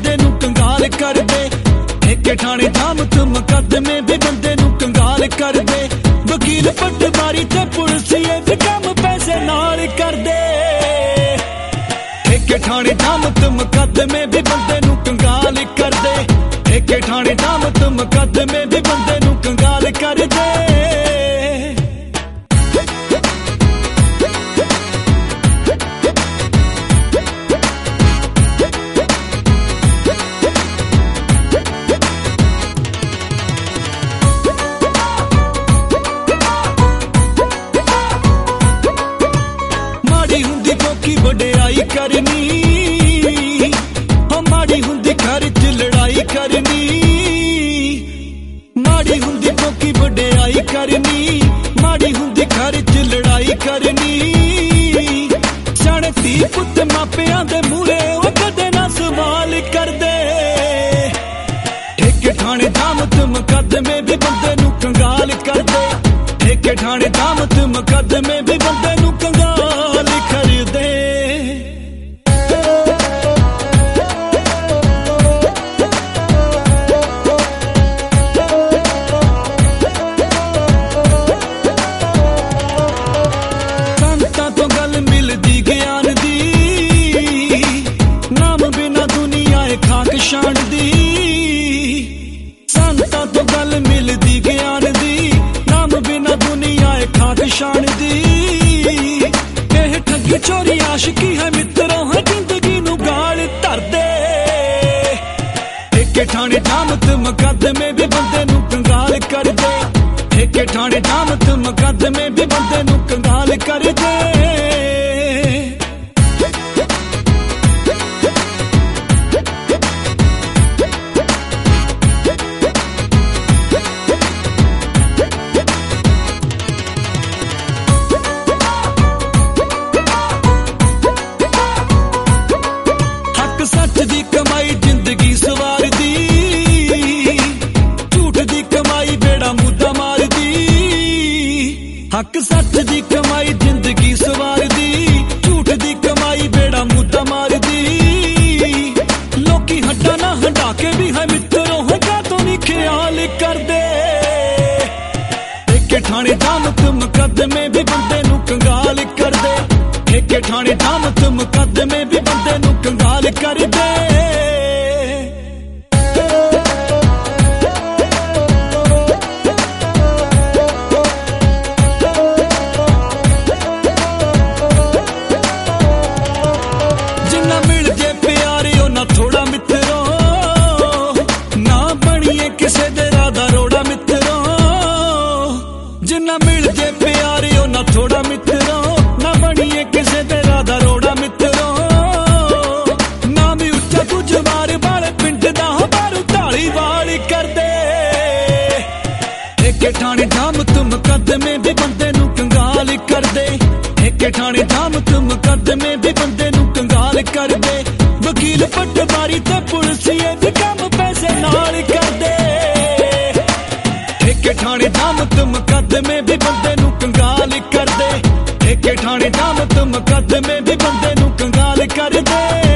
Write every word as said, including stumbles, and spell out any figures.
बंदे नू कंगाल कर दे। ठेके ठाणे जामत मुकदमे भी बंदे नू कंगाल कर दे। वकील पटवारी ते पुलिसिए भी काम पैसे नाल कर दे। ठेके ठाणे जामत मुकदमे भी बंदे नू कंगाल कर दे। ठेके ठाणे जामत मुकदमे भी बंदे नू कंगाल कर दे। की वडियाई करनी हो माड़ी हुंदी घर च लड़ाई करनी। माड़ी हुंदी की वडियाई करनी माड़ी हुंदी घर च लड़ाई करनी। सियाणे धी पुत मापियां दे मूहरे ओ कदे ना सवाल कर दे। ठेके ठाणे जामत मुकदमे भी बंदे नू कंगाल कर दे। ठेके ठाणे जामत मुकदमे भी बंदे नू कंगाल कर दे। संतां तो गल मिलदी ज्ञान दी नाम बिना दुनिया ए खाक शान दी। संतां तो गल मिलदी ज्ञान दी नाम बिना दुनिया ए खाक शान दी। एह ठगी चोरी आशिकी है मित्रों है जिंदगी नू गाल धर दे। ठेके ठाणे जामत मुकदमे भी बंदे नू कंगाल कर दे। ठेके ठाणे जामत मुकदमे भी बंदे नू कंगाल कर दे। सच दी कमाई जिंदगी सवार दी। झूठ दी कमाई बेड़ा मुद्दा मार दी। हक सच दी कमाई जिंदगी सवार दी। झूठ दी कमाई बेड़ा मुद्दा मार दी। लोकी हड्डा ना हंडा के भी है मित्रों हड्डा तो नहीं ख्याल कर दे। ठेके ठाणे जामत मुकदमे भी बंदे नू कंगाल कर दे। ठेके ठाणे जामत मुकदमे भी बंदे नू कंगाल कर दे। जिन्ना मिल जे प्यारे ओ ना थोड़ा मित्रों ना बनिए किसे दे राधा रोड़ा मित्रों। जिन्ना मिल जे प्यारे ओ ना थोड़ा मित्रों ना बनिए किसे दे राधा रोड़ा मित्रों। ना भी उच्चा तू जवार वाले पिंड दा हो बारू ढाली वाली कर दे। ठेके ठाणे जामत मुकदमे भी बंदे नू कंगाल कर दे। ठेके ठाणे जामत मुकदमे भी बंदे नू कंगाल कर दे। वकील पटवारी ते पुलिसिए भी काम पैसे नाल कर दे। ठेके ठाणे जामत मुकदमे भी बंदे नू कंगाल कर दे। ठेके ठाणे जामत मुकदमे भी बंदे नू कंगाल कर दे।